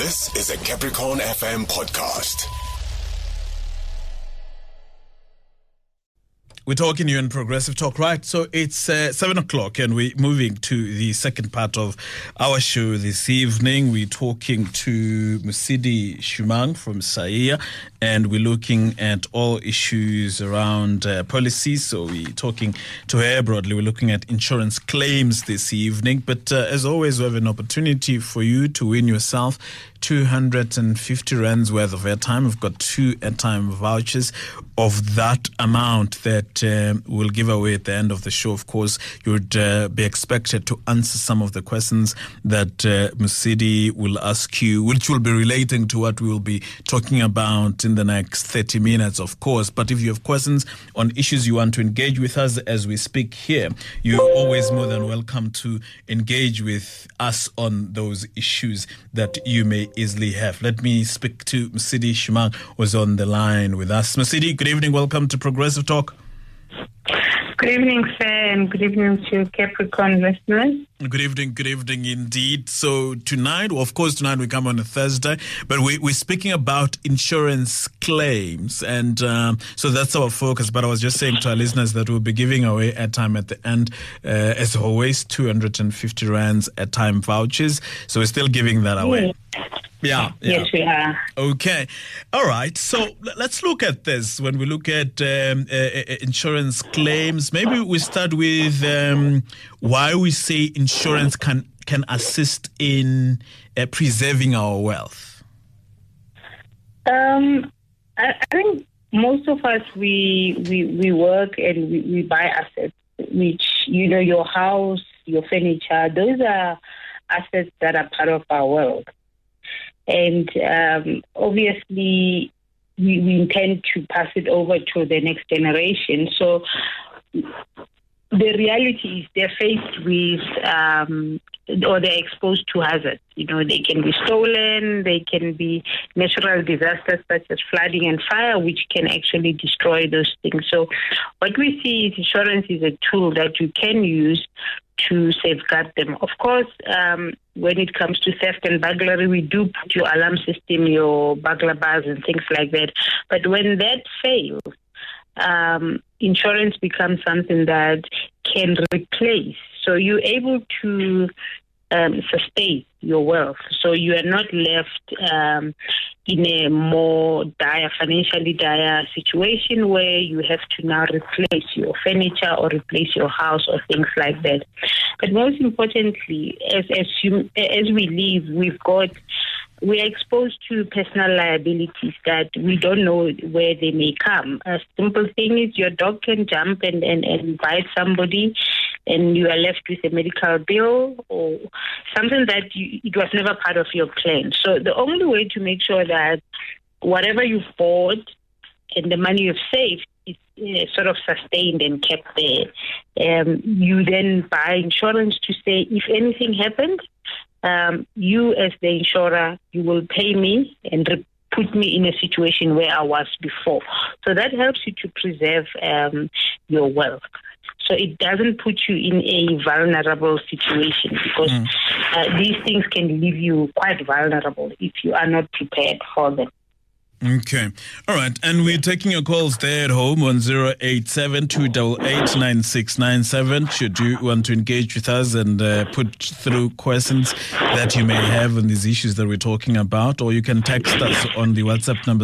This is a Capricorn FM podcast. We're talking you in Progressive Talk, right? So it's 7 o'clock and we're moving to the second part of our show this evening. We're talking to Musidi Shumang from SAIA, and we're looking at all issues around policies. So we're talking to her broadly. We're looking at insurance claims this evening. But as always, we have an opportunity for you to win yourself 250 rands worth of airtime. We've got 2 airtime vouchers of that amount that we'll give away at the end of the show. Of course, you would be expected to answer some of the questions that Musidi will ask you, which will be relating to what we will be talking about in the next 30 minutes, of course. But if you have questions on issues you want to engage with us as we speak here, you're always more than welcome to engage with us on those issues that you may easily have. Let me speak to Musidi Shumang, who's on the line with us. Musidi, good evening. Welcome to Progressive Talk. Good evening, sir, and good evening to Capricorn listeners. Good evening indeed. So tonight we come on a Thursday, but we're speaking about insurance claims, and so that's our focus. But I was just saying to our listeners that we'll be giving away airtime at the end, as always, 250 rands airtime vouchers. So we're still giving that away. Yeah. Yes, we are. Okay. All right. So let's look at this. When we look at insurance claims, maybe we start with why we say insurance can assist in preserving our wealth. I think most of us, we work and we buy assets, which, your house, your furniture, those are assets that are part of our wealth. And obviously, we intend to pass it over to the next generation. So the reality is they're faced with, or they're exposed to hazards. They can be stolen, they can be natural disasters such as flooding and fire, which can actually destroy those things. So what we see is insurance is a tool that you can use to safeguard them. Of course, when it comes to theft and burglary, we do put your alarm system, your burglar bars and things like that. But when that fails, insurance becomes something that can replace. So you're able to sustain your wealth. So you are not left in a more financially dire situation where you have to now replace your furniture or replace your house or things like that. But most importantly, as we live, we are exposed to personal liabilities that we don't know where they may come. A simple thing is your dog can jump and bite somebody, and you are left with a medical bill or something that it was never part of your plan. So the only way to make sure that whatever you've bought and the money you've saved is sort of sustained and kept there, you then buy insurance to say if anything happened, you as the insurer, you will pay me and put me in a situation where I was before. So that helps you to preserve your wealth. So it doesn't put you in a vulnerable situation because these things can leave you quite vulnerable if you are not prepared for them. Okay. All right. And we're taking your calls there at home on 087-288-9697 should you want to engage with us and put through questions that you may have on these issues that we're talking about. Or you can text us on the WhatsApp number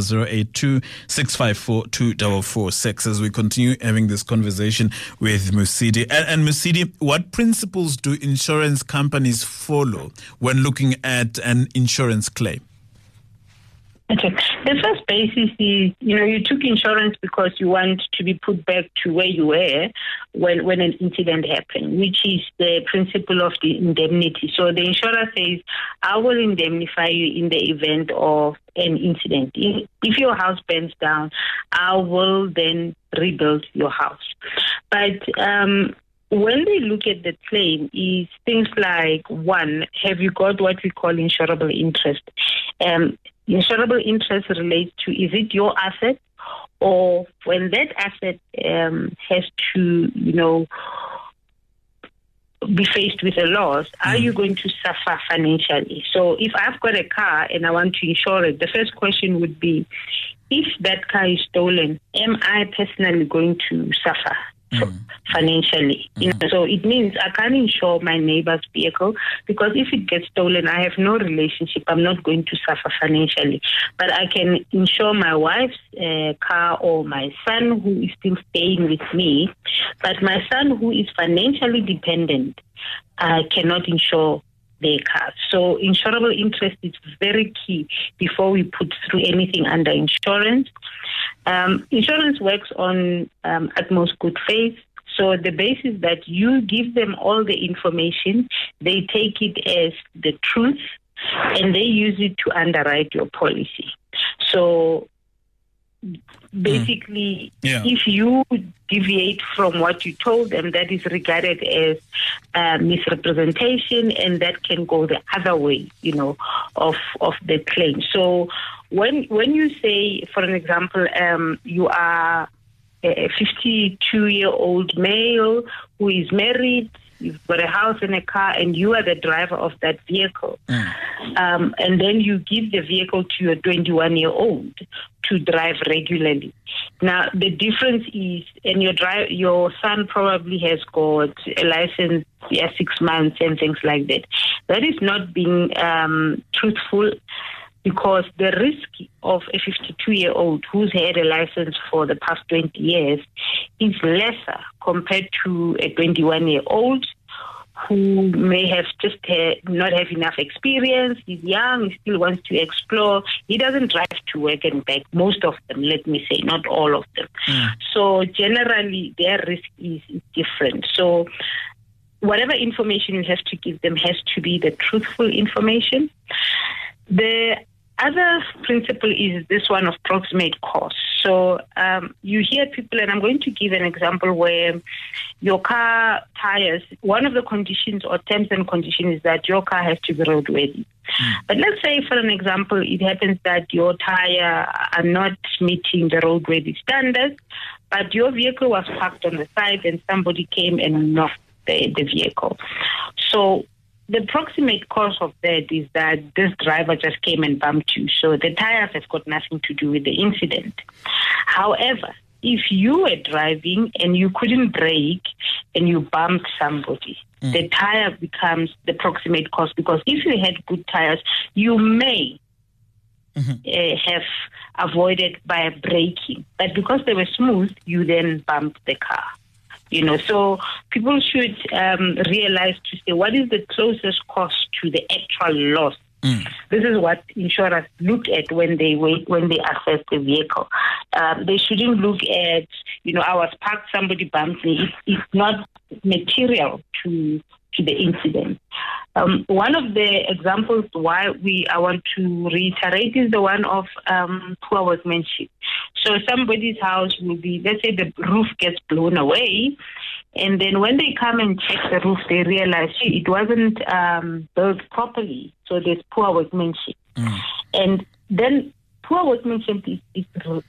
082-654-2446 as we continue having this conversation with Musidi. And Musidi, what principles do insurance companies follow when looking at an insurance claim? Okay. The first basis is, you took insurance because you want to be put back to where you were when an incident happened, which is the principle of the indemnity. So the insurer says, I will indemnify you in the event of an incident. If your house burns down, I will then rebuild your house. But when they look at the claim, is things like, one, have you got what we call insurable interest? Insurable interest relates to, is it your asset, or when that asset has to, be faced with a loss, are you going to suffer financially? So if I've got a car and I want to insure it, the first question would be, if that car is stolen, am I personally going to suffer financially? So it means I can't insure my neighbor's vehicle, because if it gets stolen, I have no relationship. I'm not going to suffer financially. But I can insure my wife's car, or my son who is still staying with me. But my son who is financially dependent cannot insure their cars. So insurable interest is very key before we put through anything under insurance. Insurance works on utmost good faith. So the basis that you give them all the information, they take it as the truth, and they use it to underwrite your policy. So basically, if you deviate from what you told them, that is regarded as misrepresentation, and that can go the other way, of the claim. So when you say, for an example, you are a 52-year-old male who is married, you've got a house and a car, and you are the driver of that vehicle. And then you give the vehicle to your 21-year-old to drive regularly. Now, the difference is, and your son probably has got a license, 6 months and things like that. That is not being truthful, because the risk of a 52-year-old who's had a license for the past 20 years is lesser compared to a 21-year-old who may have just not have enough experience. He's young, he still wants to explore. He doesn't drive to work and back, most of them, let me say, not all of them. So generally, their risk is different. So whatever information you have to give them has to be the truthful information. The other principle is this one of proximate cost. So you hear people, and I'm going to give an example where your car tires, one of the conditions or terms and conditions is that your car has to be roadworthy. But let's say, for an example, it happens that your tire are not meeting the roadworthy standards, but your vehicle was parked on the side and somebody came and knocked the vehicle. So the proximate cause of that is that this driver just came and bumped you. So the tires have got nothing to do with the incident. However, if you were driving and you couldn't brake and you bumped somebody, the tire becomes the proximate cause, because if you had good tires, you may have avoided by braking. But because they were smooth, you then bumped the car. So people should realize to say, what is the closest cost to the actual loss? This is what insurers look at when they assess the vehicle. They shouldn't look at, I was parked, somebody bumped me. It's not material to the incident. One of the examples why I want to reiterate is the one of poor workmanship. So somebody's house will be, let's say the roof gets blown away, and then when they come and check the roof, they realize it wasn't built properly. So there's poor workmanship. And then poor workmanship is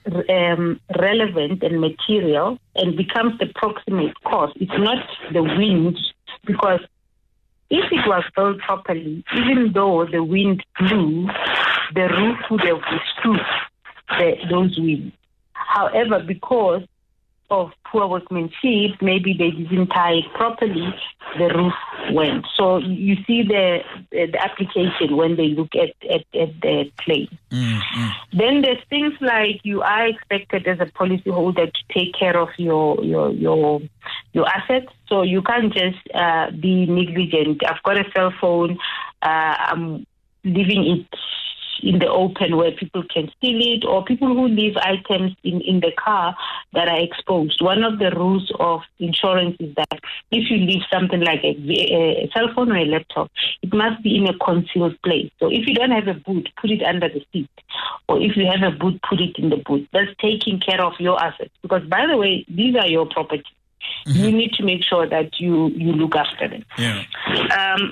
relevant and material and becomes the proximate cause. It's not the wind, because if it was built properly, even though the wind blew, the roof would have withstood those winds. However, because of poor workmanship, maybe they didn't tie it properly, the roof went. So you see the application when they look at the claim. Then there's things like you are expected as a policyholder to take care of your assets. So you can't just be negligent. I've got a cell phone, I'm leaving it in the open where people can steal it, or people who leave items in the car that are exposed. One of the rules of insurance is that if you leave something like a cell phone or a laptop, it must be in a concealed place. So if you don't have a boot, put it under the seat. Or if you have a boot, put it in the boot. That's taking care of your assets. Because, by the way, these are your property. You need to make sure that you look after them.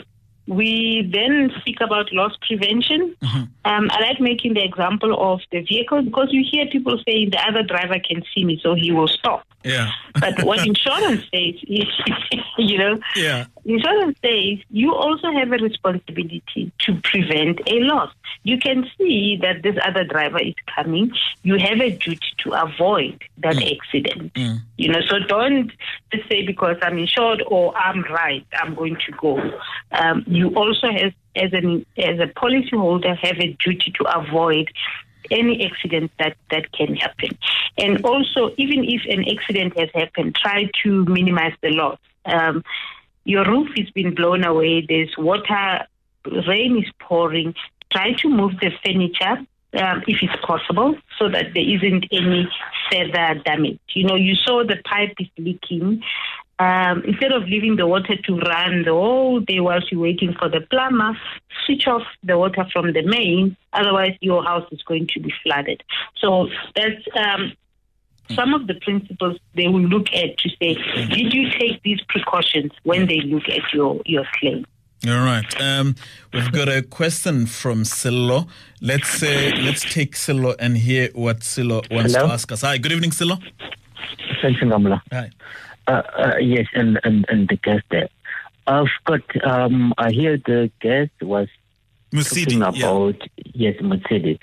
we then speak about loss prevention. I like making the example of the vehicle because you hear people saying the other driver can see me, so he will stop. Yeah. But what insurance says is, insurance says you also have a responsibility to prevent a loss. You can see that this other driver is coming. You have a duty to avoid that accident. So don't just say because I'm insured or I'm right, I'm going to go. You also have, as a policyholder, have a duty to avoid any accident that can happen. And also, even if an accident has happened, try to minimize the loss. Your roof has been blown away, there's water, rain is pouring. Try to move the furniture if it's possible so that there isn't any further damage. You saw the pipe is leaking. Instead of leaving the water to run the whole day whilst you're waiting for the plumber, switch off the water from the main. Otherwise, your house is going to be flooded. So that's some of the principles they will look at to say, did you take these precautions when they look at your claim? All right. We've got a question from Silo. Let's take Silo and hear what Silo wants to ask us. Hi, good evening, Silo. Thanks, Ngamla. Hi. Yes, and the guest there. I've got, I hear the guest was Musidi, talking about, yes, Musidi.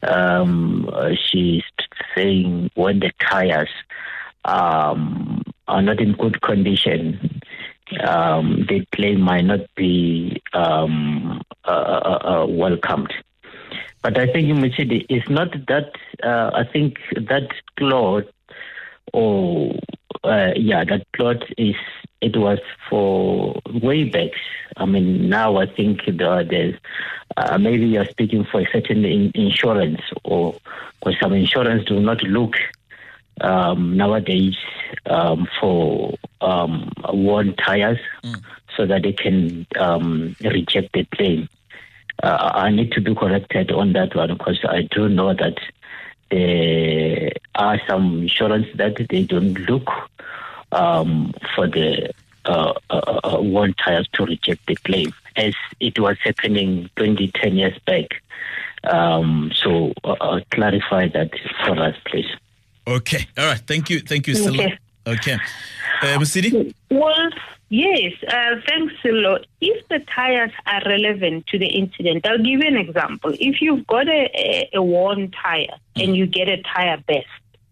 She's saying when the tires are not in good condition, the claim might not be welcomed. But I think Musidi, it's not that, I think that clause, that plot it was for way back. I mean, now I think there's maybe you're speaking for a certain insurance, or because some insurance do not look nowadays for worn tires so that they can reject the claim. I need to be corrected on that one because I do know that there are some insurance that they don't look for the worn tires to reject the claim, as it was happening 10 years back. So clarify that for us, please. Okay. All right. Thank you, Silo. Okay. Musidi? Well, yes. Thanks, Silo. If the tires are relevant to the incident, I'll give you an example. If you've got a worn tire and you get a tire burst,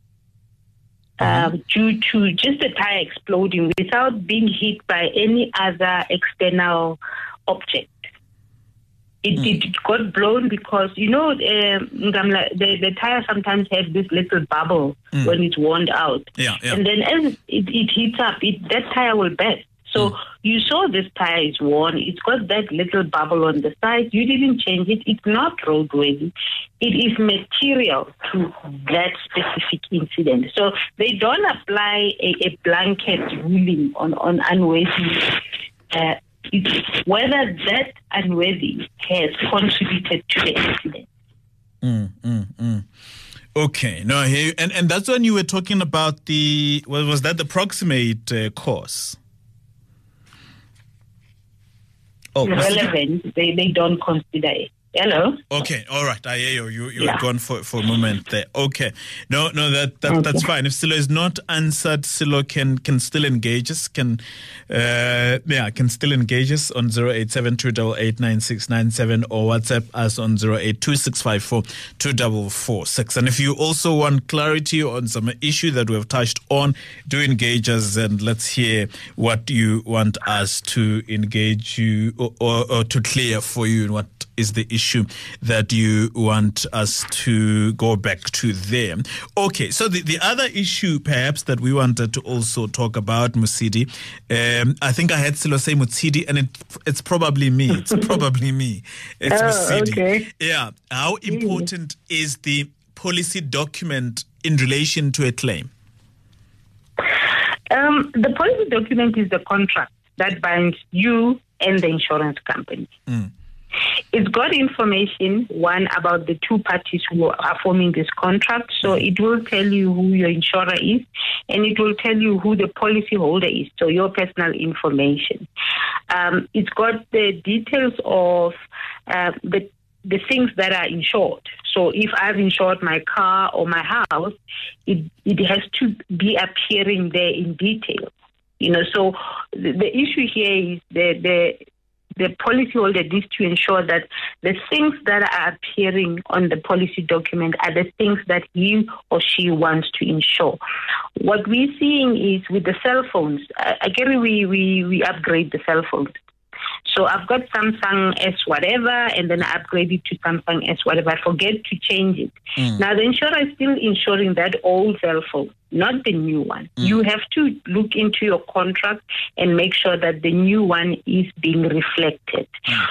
due to just the tire exploding without being hit by any other external object. It got blown because, the tire sometimes have this little bubble when it's worn out. Yeah. And then as it heats up, that tire will burst. So you saw this tire is worn. It's got that little bubble on the side. You didn't change it. It's not roadworthy. It is material to that specific incident. So they don't apply a blanket ruling on unworthy. It's whether that unworthy has contributed to the incident. Okay. No, and that's when you were talking about was that the proximate cause? Relevant, they don't consider it. Hello? Okay, all right. I hear you. You were gone for a moment there. Okay. No, that's fine. If Silo is not answered, Silo can still engage us. Can still engage us on 0872889697 or WhatsApp us on 0826542446. And if you also want clarity on some issue that we have touched on, do engage us and let's hear what you want us to engage you or to clear for you and what is the issue that you want us to go back to there. Okay, so the other issue perhaps that we wanted to also talk about, Musidi, I think I had Silo say Musidi, and it's probably me. It's probably me. It's Musidi. Okay. Yeah. How important is the policy document in relation to a claim? The policy document is the contract that binds you and the insurance company. It's got information, one, about the two parties who are forming this contract. So it will tell you who your insurer is, and it will tell you who the policy holder is, so your personal information. It's got the details of the things that are insured. So if I've insured my car or my house, it has to be appearing there in detail. So the issue here is the policyholder needs to ensure that the things that are appearing on the policy document are the things that he or she wants to insure. What we're seeing is with the cell phones, again, we upgrade the cell phones. So I've got Samsung S whatever, and then I upgrade it to Samsung S whatever. I forget to change it. Now the insurer is still insuring that old cell phone, not the new one. You have to look into your contract and make sure that the new one is being reflected.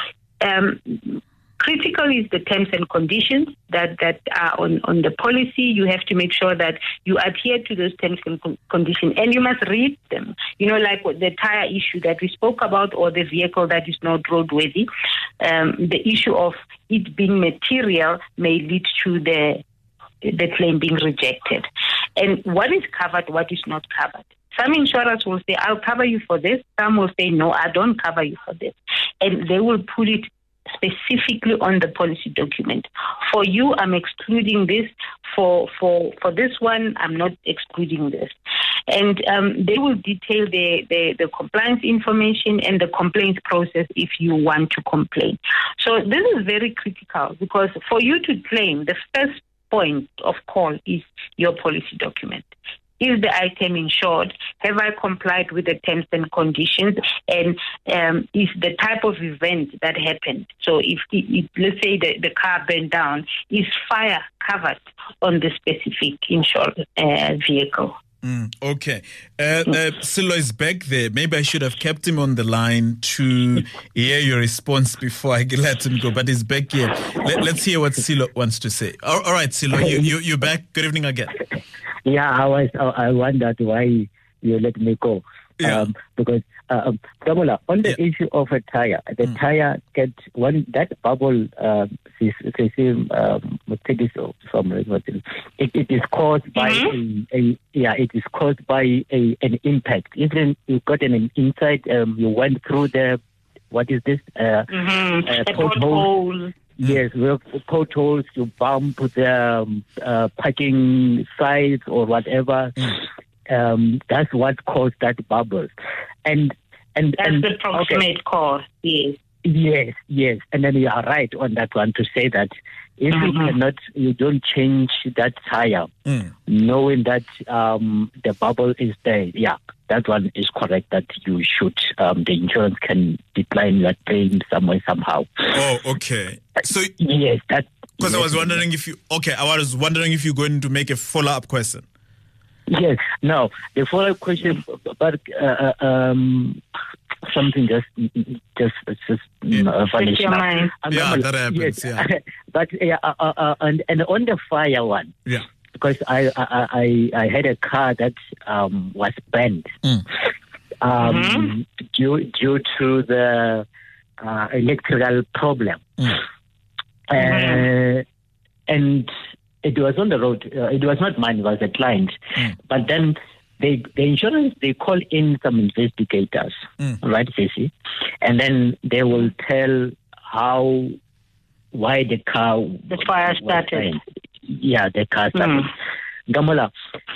Critical is the terms and conditions that are on the policy. You have to make sure that you adhere to those terms and conditions, and you must read them. Like the tire issue that we spoke about, or the vehicle that is not roadworthy. The issue of it being material may lead to the claim being rejected. And what is covered, what is not covered. Some insurers will say, I'll cover you for this. Some will say, no, I don't cover you for this. And they will put it specifically on the policy document. For you, I'm excluding this. For this one, I'm not excluding this. And they will detail the compliance information and the complaints process if you want to complain. So this is very critical, because for you to claim, the first point of call is your policy document. Is the item insured? Have I complied with the terms and conditions? And is the type of event that happened? So if let's say the car burned down, is fire covered on the specific insured vehicle? Okay. Silo is back there. Maybe I should have kept him on the line to hear your response before I let him go, but he's back here. Let's hear what Silo wants to say. All right, Silo, you're back. Good evening again. Yeah, I wondered why you let me go. Yeah. Because Damola, on the issue of a tire, the tire gets that bubble. It is caused by it is caused by an impact. Even you got an inside, you went through the what is this? Pothole. Yes, with potholes, you bump the parking sites or whatever. That's what caused that bubble. And that's the approximate cause, yes. Yes. And then you are right on that one to say that if you don't change that tire, knowing that the bubble is there, that one is correct, that you should, the insurance can decline that claim somewhere, somehow. Oh, okay. So yes, that... Because I was wondering if you're going to make a follow-up question. Yes, no, the follow-up question, but something just vanished. Your mind. That happens. Yes. But and on the fire one, because I had a car that was burned due to the electrical problem, and it was on the road. It was not mine; it was a client. But then the insurance, they call in some investigators, right, Ceci? And then they will tell why the fire started. Yeah, the car started. Damola,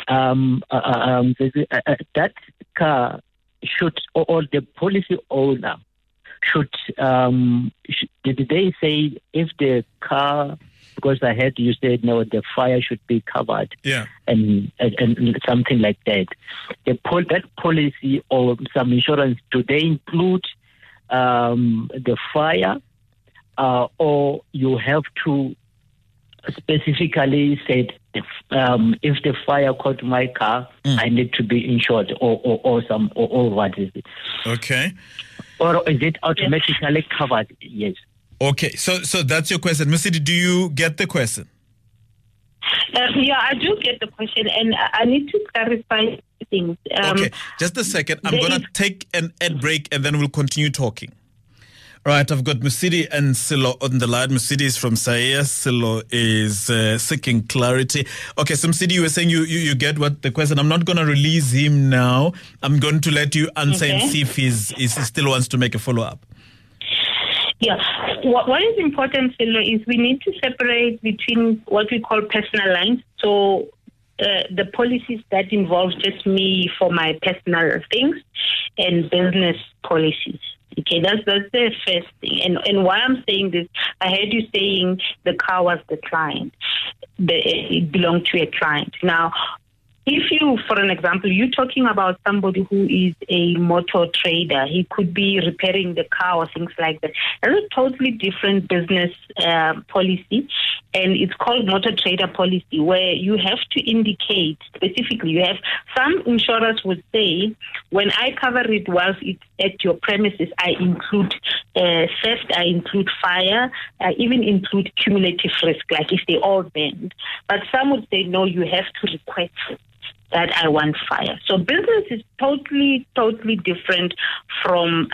that car should, or the policy owner should, did they say if the car, because I heard you said no, the fire should be covered, and something like that. That policy or some insurance, do they include the fire, or you have to specifically say if the fire caught my car, I need to be insured, or what is it? Okay. Or is it automatically covered? Yes. Okay, so that's your question. Musidi, do you get the question? Yeah, I do get the question, and I need to clarify things. Okay, just a second. I'm going to take an ad break, and then we'll continue talking. Right, I've got Musidi and Silo on the line. Musidi is from Saya. Silo is seeking clarity. Okay, so Musidi, you were saying you get what the question. I'm not going to release him now. I'm going to let you answer and see if he still wants to make a follow-up. Yeah. What is important, Silo, is we need to separate between what we call personal lines. So the policies that involve just me for my personal things and business policies. Okay, that's the first thing. And why I'm saying this, I heard you saying the car was the client. It belonged to a client. Now, if you, for an example, you're talking about somebody who is a motor trader, he could be repairing the car or things like that. That's a totally different business policy, and it's called motor trader policy, where you have to indicate specifically. You have some insurers would say, when I cover it whilst it's at your premises, I include theft, I include fire, I even include cumulative risk, like if they all bend. But some would say, no, you have to request that I want fire. So business is totally different from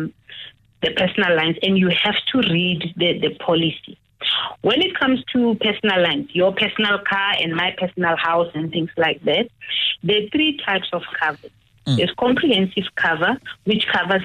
the personal lines, and you have to read the policy. When it comes to personal lines, your personal car and my personal house and things like that, there are three types of cover. There's comprehensive cover, which covers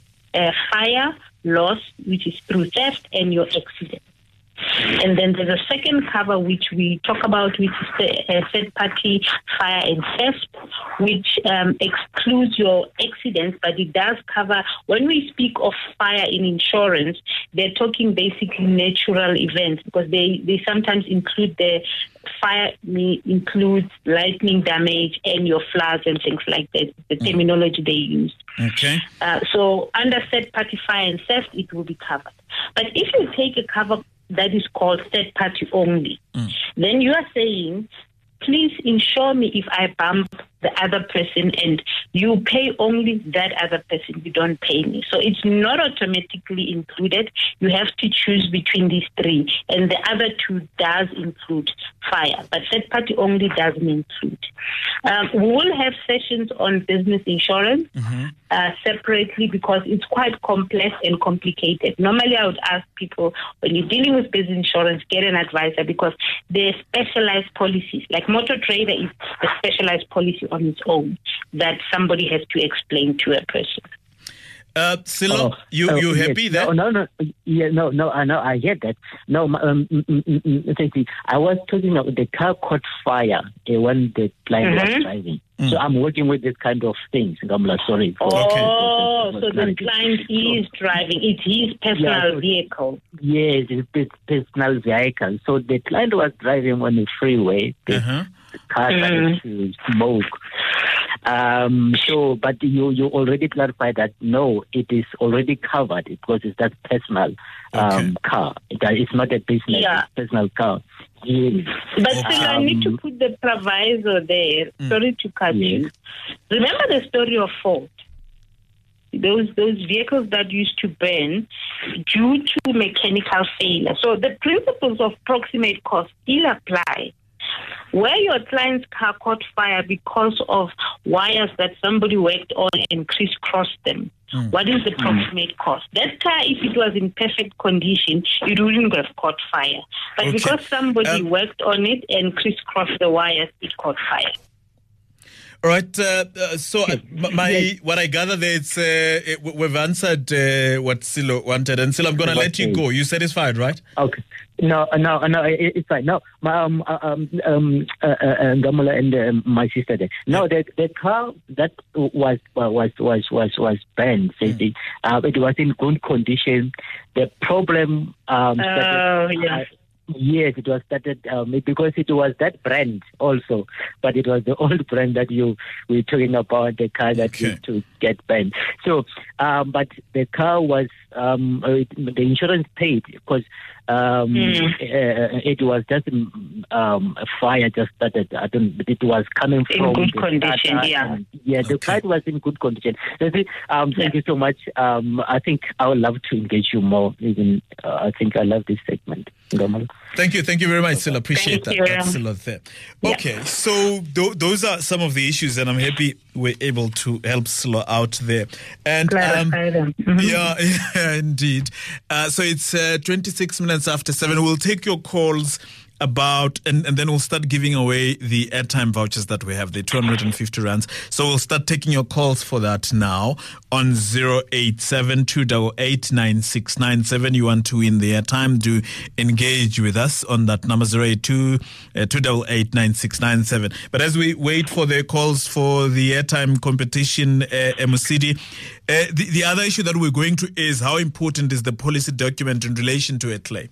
fire, loss, which is through theft, and your accident. And then there's a second cover which we talk about, which is the third-party fire and theft, which excludes your accidents, but it does cover, when we speak of fire in insurance, they're talking basically natural events, because they sometimes include the fire includes lightning damage and your floods and things like that, the terminology they use. Okay. So under third-party fire and theft, it will be covered. But if you take a cover that is called third party only, then you are saying, please insure me if I bump the other person and you pay only that other person, you don't pay me. So it's not automatically included. You have to choose between these three, and the other two does include fire, but third party only doesn't include. We will have sessions on business insurance separately, because it's quite complex and complicated. Normally I would ask people, when you're dealing with business insurance, get an advisor, because they're specialized policies. Like motor trader is a specialized policy on its own that somebody has to explain to a person. Silo, you happy yes. there? No, I get that. No, thank you. I was talking about the car caught fire when the client was driving. So I'm working with this kind of things. Sorry. So the client is driving. It's his personal vehicle. Yes, it's his personal vehicle. So the client was driving on the freeway. The car started to smoke. But you already clarified that no, it is already covered because it's that personal car. It's not a business, it's personal car. Yes. But still, I need to put the proviso there. Sorry to cut you. Remember the story of Ford? Those vehicles that used to burn due to mechanical failure. So the principles of proximate cost still apply. Where your client's car caught fire because of wires that somebody worked on and crisscrossed them, what is the proximate cost? That car, if it was in perfect condition, it wouldn't have caught fire. But because somebody worked on it and crisscrossed the wires, it caught fire. All right. What I gather there is we've answered what Silo wanted, and Silo, I'm going to let you go. You satisfied, right? Okay. No, it's fine. No, Gamola and my sister there. No, the car that was banned. It was in good condition. The problem yes, it was started because it was that brand also, but it was the old brand that we're talking about, the car that used to get banned. So, but the car was the insurance paid because it was just a fire just started. It was coming from good condition. The car was in good condition. Thank you so much. I think I would love to engage you more. Even I think I love this segment. Thank you very much, Silo. Appreciate Thank that. you. That's Silo there. Yeah. Okay, so those are some of the issues, and I'm happy we're able to help Silo out there. And Clarify them. Mhm. yeah, indeed. So it's 26 minutes after 7. We'll take your calls about, and then we'll start giving away the airtime vouchers that we have, the 250 rands. So we'll start taking your calls for that now on 087-288-9697. You want to win the airtime, do engage with us on that number, 082-288-9697. But as we wait for the calls for the airtime competition, Musidi, the other issue that we're going to is how important is the policy document in relation to a claim?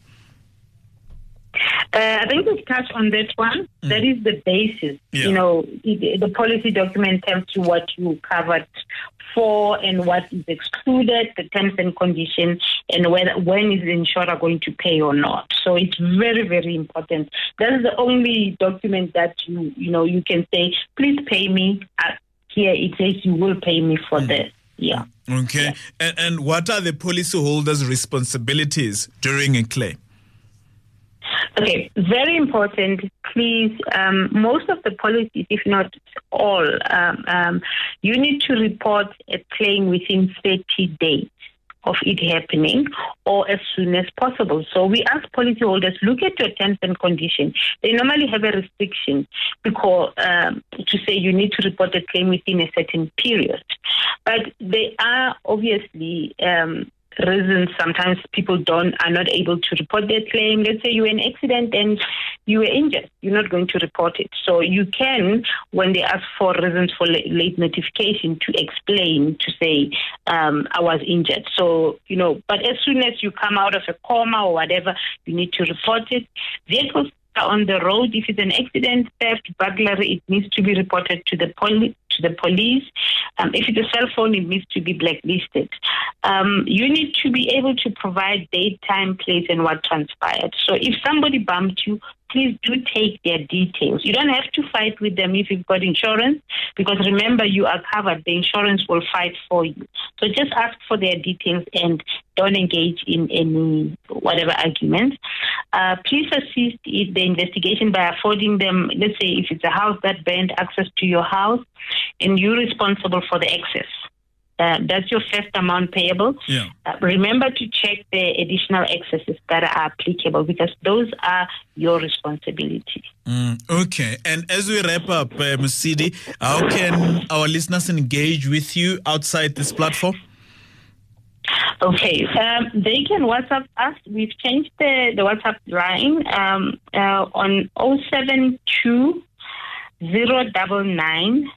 I think we've touched on that one. That is the basis. Yeah. You know, the policy document tells you what you covered for and what is excluded, the terms and conditions, and when is the insurer going to pay or not. So it's very, very important. That is the only document that you can say, please pay me. Here it says you will pay me for this. Yeah. Okay. Yeah. And what are the policyholders' responsibilities during a claim? Okay, very important. Please, most of the policies, if not all, you need to report a claim within 30 days of it happening or as soon as possible. So we ask policyholders, look at your terms and conditions. They normally have a restriction because to say you need to report a claim within a certain period. But they are obviously reasons sometimes people are not able to report their claim. Let's say you were in an accident and you were injured. You're not going to report it. So you can, when they ask for reasons for late notification, to explain, to say, I was injured. So, but as soon as you come out of a coma or whatever, you need to report it. Vehicles on the road, if it's an accident, theft, burglary, it needs to be reported to the police. If it's a cell phone, it needs to be blacklisted. You need to be able to provide date, time, place, and what transpired. So if somebody bumped you, please do take their details. You don't have to fight with them if you've got insurance, because remember, you are covered. The insurance will fight for you. So just ask for their details and don't engage in any whatever arguments. Please assist in the investigation by affording them, let's say if it's a house that burned, access to your house, and you're responsible for the excess. That's your first amount payable. Yeah. Remember to check the additional excesses that are applicable, because those are your responsibility. Okay. And as we wrap up, Musidi, how can our listeners engage with you outside this platform? Okay. They can WhatsApp us. We've changed the WhatsApp line on 072 099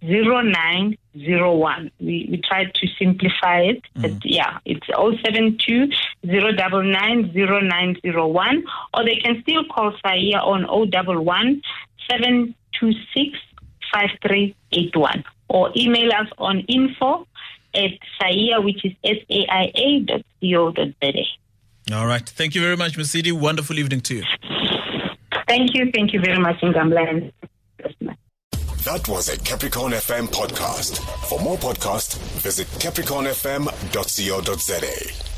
0901. We tried to simplify it, but it's 072 099 0901, or they can still call Saia on 011 726 5381, or email us on info@saia, which is saia.co.za. All right. Thank you very much, Musidi. Wonderful evening to you. Thank you very much, Ngamla. That was a Capricorn FM podcast. For more podcasts, visit capricornfm.co.za.